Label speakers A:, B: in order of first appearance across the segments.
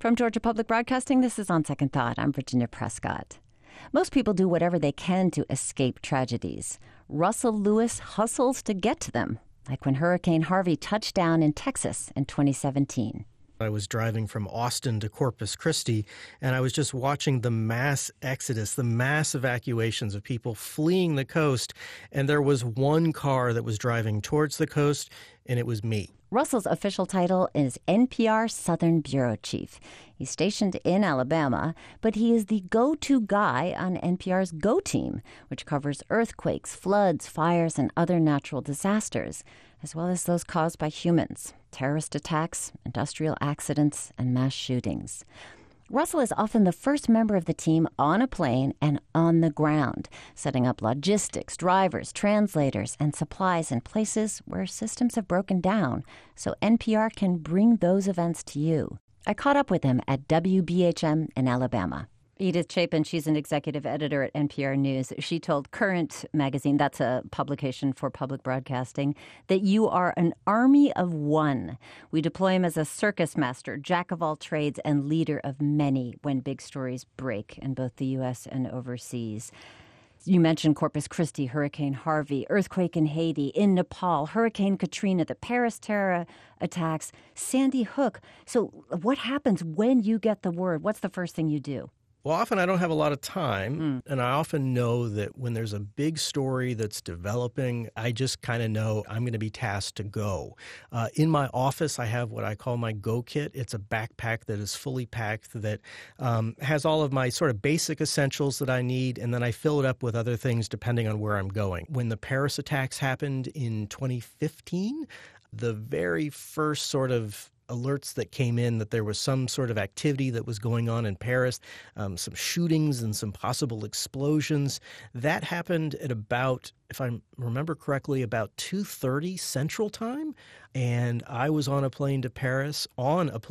A: From Georgia Public Broadcasting, this is On Second Thought. I'm Virginia Prescott. Most people do whatever they can to escape tragedies. Russell Lewis hustles to get to them, like when Hurricane Harvey touched down in Texas in 2017.
B: I was driving from Austin to Corpus Christi, and I was just watching the mass exodus, the mass evacuations of people fleeing the coast. And there was one car that was driving towards the coast, and it was me.
A: Russell's official title is NPR Southern Bureau Chief. He's stationed in Alabama, but he is the go-to guy on NPR's Go Team, which covers earthquakes, floods, fires, and other natural disasters, as well as those caused by humans, terrorist attacks, industrial accidents, and mass shootings. Russell is often the first member of the team on a plane and on the ground, setting up logistics, drivers, translators, and supplies in places where systems have broken down, so NPR can bring those events to you. I caught up with him at WBHM in Alabama. Edith Chapin, she's an executive editor at NPR News. She told Current magazine, that's a publication for public broadcasting, that you are an army of one. We deploy him as a circus master, jack of all trades, and leader of many when big stories break in both the U.S. and overseas. You mentioned Corpus Christi, Hurricane Harvey, earthquake in Haiti, in Nepal, Hurricane Katrina, the Paris terror attacks, Sandy Hook. So what happens when you get the word? What's the first thing you do?
B: Well, often I don't have a lot of time, and I often know that when there's a big story that's developing, I just kind of know I'm going to be tasked to go. In my office, I have what I call my Go Kit. It's a backpack that is fully packed that has all of my sort of basic essentials that I need, and then I fill it up with other things depending on where I'm going. When the Paris attacks happened in 2015, the very first sort of alerts that came in that there was some sort of activity that was going on in Paris, some shootings and some possible explosions. That happened at about, if I remember correctly, about 2:30 Central Time. And I was on a plane to Paris at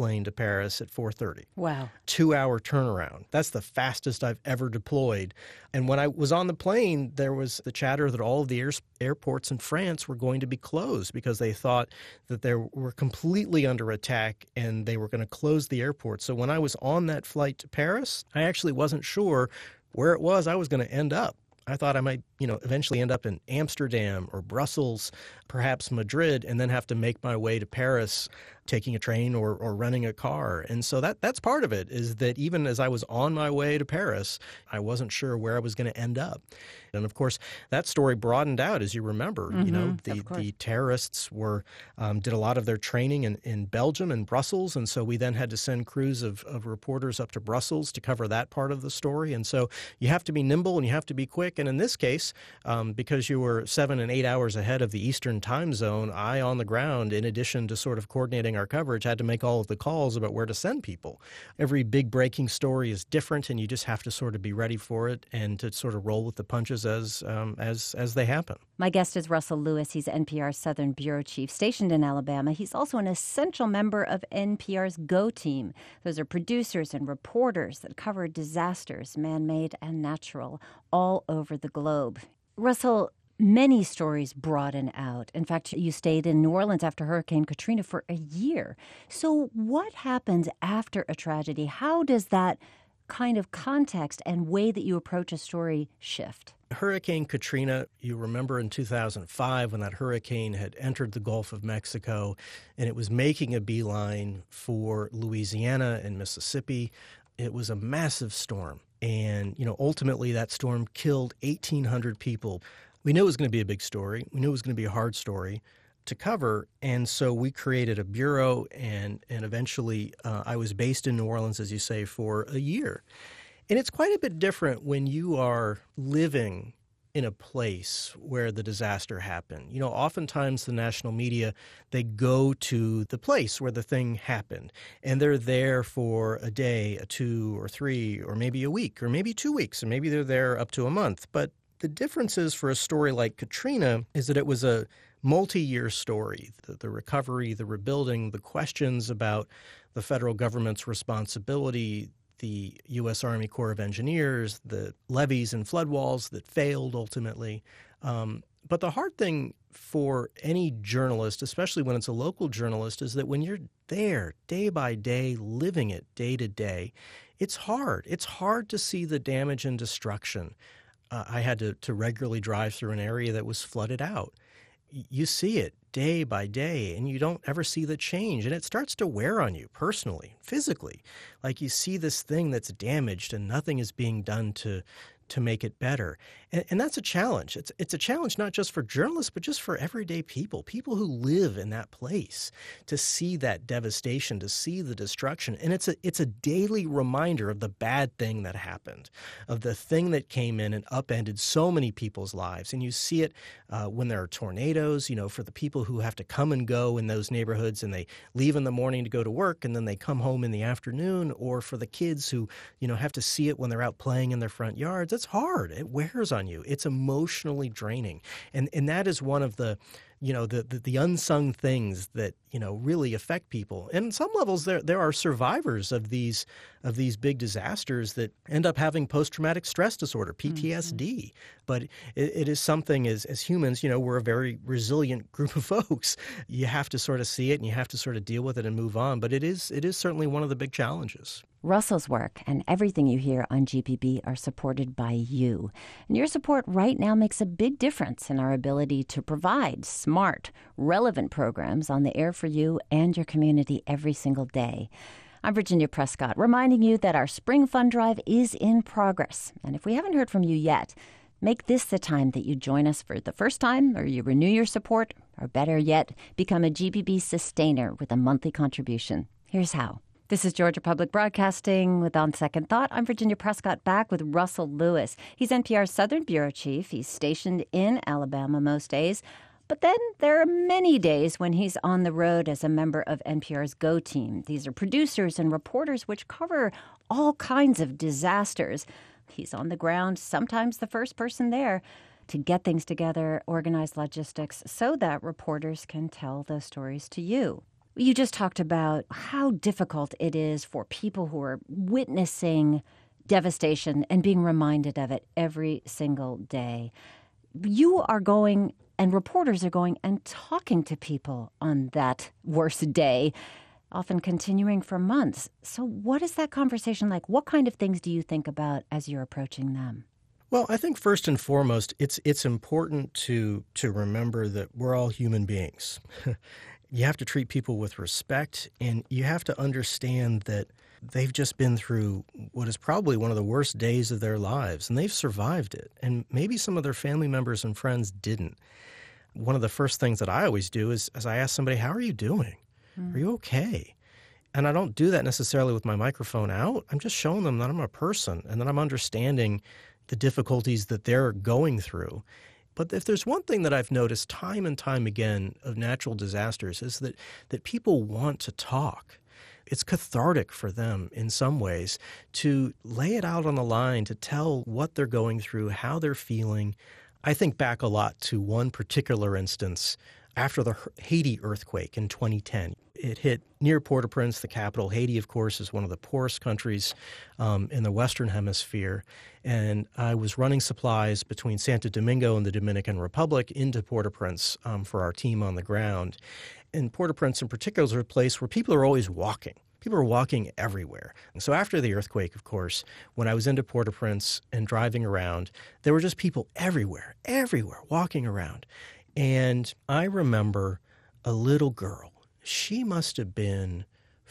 B: 4:30.
A: Wow.
B: 2-hour turnaround. That's the fastest I've ever deployed. And when I was on the plane, there was the chatter that all of the airports in France were going to be closed because they thought that they were completely under attack and they were going to close the airport. So when I was on that flight to Paris, I actually wasn't sure where it was I was going to end up. I thought I might, eventually end up in Amsterdam or Brussels, perhaps Madrid, and then have to make my way to Paris, taking a train or renting a car. And so that's part of it, is that even as I was on my way to Paris, I wasn't sure where I was going to end up. And of course, that story broadened out, as you remember. The terrorists did a lot of their training in Belgium and Brussels, and so we then had to send crews of reporters up to Brussels to cover that part of the story. And so you have to be nimble and you have to be quick. And in this case, because you were 7 and 8 hours ahead of the Eastern time zone, I on the ground, in addition to sort of coordinating our coverage, had to make all of the calls about where to send people. Every big breaking story is different, and you just have to sort of be ready for it and to sort of roll with the punches as they happen.
A: My guest is Russell Lewis. He's NPR's Southern Bureau Chief, stationed in Alabama. He's also an essential member of NPR's Go Team. Those are producers and reporters that cover disasters, man-made and natural, all over the globe. Russell, many stories broaden out. In fact, you stayed in New Orleans after Hurricane Katrina for a year. So what happens after a tragedy? How does that kind of context and way that you approach a story shift?
B: Hurricane Katrina, you remember in 2005 when that hurricane had entered the Gulf of Mexico and it was making a beeline for Louisiana and Mississippi. It was a massive storm. And, ultimately that storm killed 1,800 people. We knew it was going to be a big story. We knew it was going to be a hard story to cover. And so we created a bureau, and eventually I was based in New Orleans, as you say, for a year. And it's quite a bit different when you are living in a place where the disaster happened. Oftentimes the national media, they go to the place where the thing happened, and they're there for a day, 2 or 3, or maybe a week, or maybe 2 weeks, and maybe they're there up to a month. But the difference is, for a story like Katrina, is that it was a multi-year story. The recovery, the rebuilding, the questions about the federal government's responsibility, the U.S. Army Corps of Engineers, the levees and flood walls that failed ultimately, But the hard thing for any journalist, especially when it's a local journalist, is that when you're there day by day, living it day to day, it's hard. It's hard to see the damage and destruction. I had to regularly drive through an area that was flooded out. You see it day by day, and you don't ever see the change. And it starts to wear on you personally, physically. Like you see this thing that's damaged and nothing is being done to make it better. And that's a challenge. It's a challenge not just for journalists, but just for everyday people who live in that place, to see that devastation, to see the destruction. And it's a daily reminder of the bad thing that happened, of the thing that came in and upended so many people's lives. And you see it when there are tornadoes, for the people who have to come and go in those neighborhoods, and they leave in the morning to go to work and then they come home in the afternoon, or for the kids who, have to see it when they're out playing in their front yards. It's hard. It wears on you. It's emotionally draining. And that is one of the unsung things that, really affect people. And on some levels, there are survivors of these big disasters that end up having post-traumatic stress disorder, PTSD. Mm-hmm. But it is something as humans, we're a very resilient group of folks. You have to sort of see it and you have to sort of deal with it and move on. But it is certainly one of the big challenges.
A: Russell's work and everything you hear on GPB are supported by you. And your support right now makes a big difference in our ability to provide smart, relevant programs on the air for you and your community every single day. I'm Virginia Prescott, reminding you that our Spring Fund Drive is in progress. And if we haven't heard from you yet, make this the time that you join us for the first time, or you renew your support, or better yet, become a GPB sustainer with a monthly contribution. Here's how. This is Georgia Public Broadcasting with On Second Thought. I'm Virginia Prescott, back with Russell Lewis. He's NPR's Southern Bureau Chief. He's stationed in Alabama most days. But then there are many days when he's on the road as a member of NPR's Go Team. These are producers and reporters which cover all kinds of disasters. He's on the ground, sometimes the first person there, to get things together, organize logistics, so that reporters can tell those stories to you. You just talked about how difficult it is for people who are witnessing devastation and being reminded of it every single day. You are going, and reporters are going and talking to people on that worst day, often continuing for months. So what is that conversation like? What kind of things do you think about as you're approaching them?
B: Well, I think first and foremost, it's important to remember that we're all human beings. You have to treat people with respect, and you have to understand that they've just been through what is probably one of the worst days of their lives, and they've survived it. And maybe some of their family members and friends didn't. One of the first things that I always do is I ask somebody, how are you doing? Are you okay? And I don't do that necessarily with my microphone out. I'm just showing them that I'm a person and that I'm understanding the difficulties that they're going through. But if there's one thing that I've noticed time and time again of natural disasters is that people want to talk. It's cathartic for them in some ways to lay it out on the line, to tell what they're going through, how they're feeling. I think back a lot to one particular instance after the Haiti earthquake in 2010. It hit near Port-au-Prince, the capital. Haiti, of course, is one of the poorest countries in the Western Hemisphere. And I was running supplies between Santo Domingo and the Dominican Republic into Port-au-Prince for our team on the ground. And Port-au-Prince in particular is a place where people are always walking. People are walking everywhere. And so after the earthquake, of course, when I was into Port-au-Prince and driving around, there were just people everywhere, walking around. And I remember a little girl. She must have been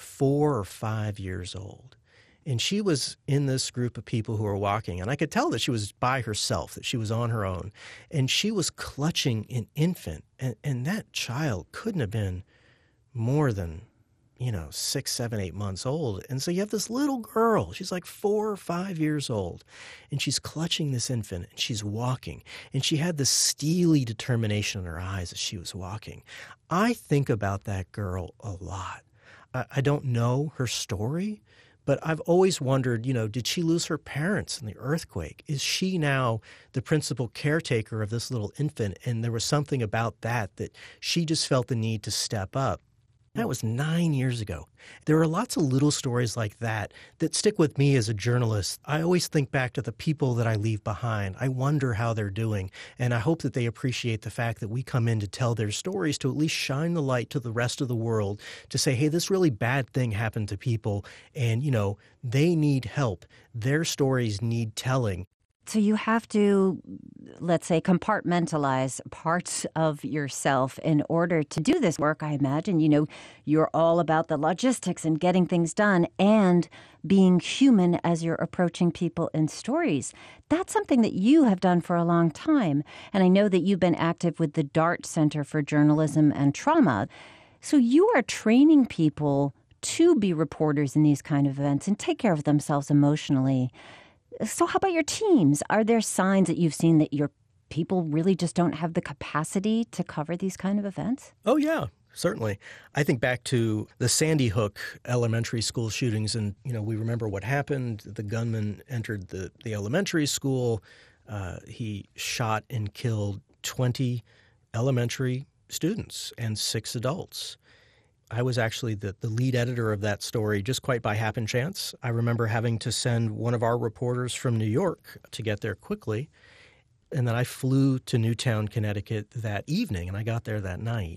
B: 4 or 5 years old. And she was in this group of people who were walking. And I could tell that she was by herself, that she was on her own. And she was clutching an infant. And that child couldn't have been more than, 6, 7, 8 months old. And so you have this little girl. She's like 4 or 5 years old. And she's clutching this infant. And she's walking. And she had this steely determination in her eyes as she was walking. I think about that girl a lot. I don't know her story, but I've always wondered, did she lose her parents in the earthquake? Is she now the principal caretaker of this little infant? And there was something about that she just felt the need to step up. That was 9 years ago. There are lots of little stories like that that stick with me as a journalist. I always think back to the people that I leave behind. I wonder how they're doing, and I hope that they appreciate the fact that we come in to tell their stories to at least shine the light to the rest of the world to say, hey, this really bad thing happened to people, and, they need help. Their stories need telling.
A: So you have to, let's say, compartmentalize parts of yourself in order to do this work. I imagine, you're all about the logistics and getting things done and being human as you're approaching people in stories. That's something that you have done for a long time. And I know that you've been active with the DART Center for Journalism and Trauma. So you are training people to be reporters in these kind of events and take care of themselves emotionally. So how about your teams? Are there signs that you've seen that your people really just don't have the capacity to cover these kind of events?
B: Oh, yeah, certainly. I think back to the Sandy Hook elementary school shootings, and, we remember what happened. The gunman entered the elementary school. He shot and killed 20 elementary students and 6 adults. I was actually the lead editor of that story just quite by happen chance. I remember having to send one of our reporters from New York to get there quickly. And then I flew to Newtown, Connecticut that evening, and I got there that night.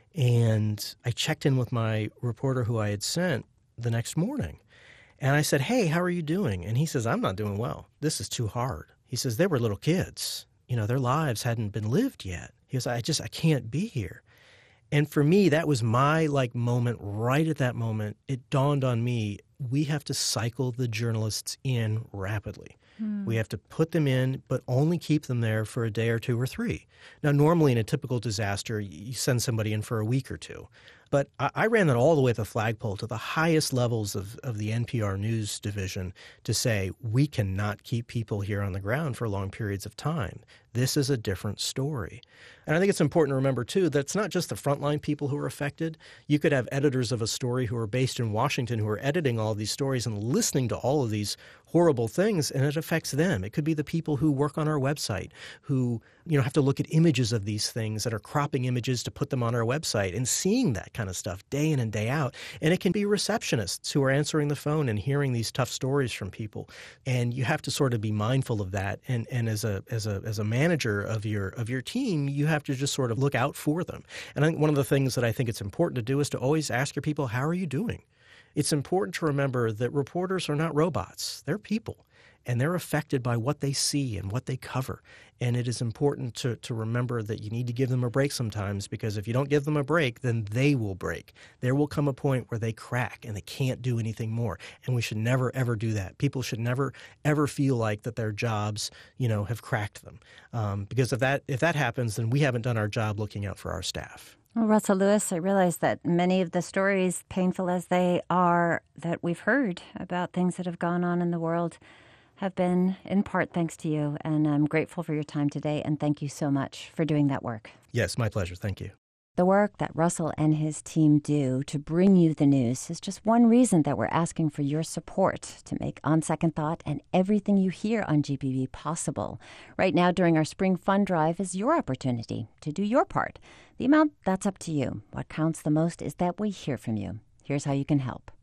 B: And I checked in with my reporter who I had sent the next morning. And I said, hey, how are you doing? And he says, I'm not doing well. This is too hard. He says, they were little kids. Their lives hadn't been lived yet. He goes, I can't be here. And for me, that was my moment right at that moment. It dawned on me, we have to cycle the journalists in rapidly. We have to put them in, but only keep them there for a day or 2 or 3. Now, normally in a typical disaster, you send somebody in for a week or 2. But I ran that all the way to the flagpole, to the highest levels of the NPR News division to say, we cannot keep people here on the ground for long periods of time. This is a different story. And I think it's important to remember, too, that it's not just the frontline people who are affected. You could have editors of a story who are based in Washington who are editing all of these stories and listening to all of these horrible things, and it affects them. It could be the people who work on our website who, have to look at images of these things that are cropping images to put them on our website and seeing that kind of stuff day in and day out. And it can be receptionists who are answering the phone and hearing these tough stories from people. And you have to sort of be mindful of that. And as a manager of your team, you have to just sort of look out for them. And I think one of the things that I think it's important to do is to always ask your people, how are you doing? It's important to remember that reporters are not robots. They're people, and they're affected by what they see and what they cover. And it is important to remember that you need to give them a break sometimes, because if you don't give them a break, then they will break. There will come a point where they crack and they can't do anything more. And we should never, ever do that. People should never, ever feel like that their jobs, have cracked them. Because if that happens, then we haven't done our job looking out for our staff.
A: Well, Russell Lewis, I realize that many of the stories, painful as they are, that we've heard about things that have gone on in the world have been in part thanks to you. And I'm grateful for your time today. And thank you so much for doing that work.
B: Yes, my pleasure. Thank you.
A: The work that Russell and his team do to bring you the news is just one reason that we're asking for your support to make On Second Thought and everything you hear on GPB possible. Right now, during our spring fund drive, is your opportunity to do your part. The amount, that's up to you. What counts the most is that we hear from you. Here's how you can help.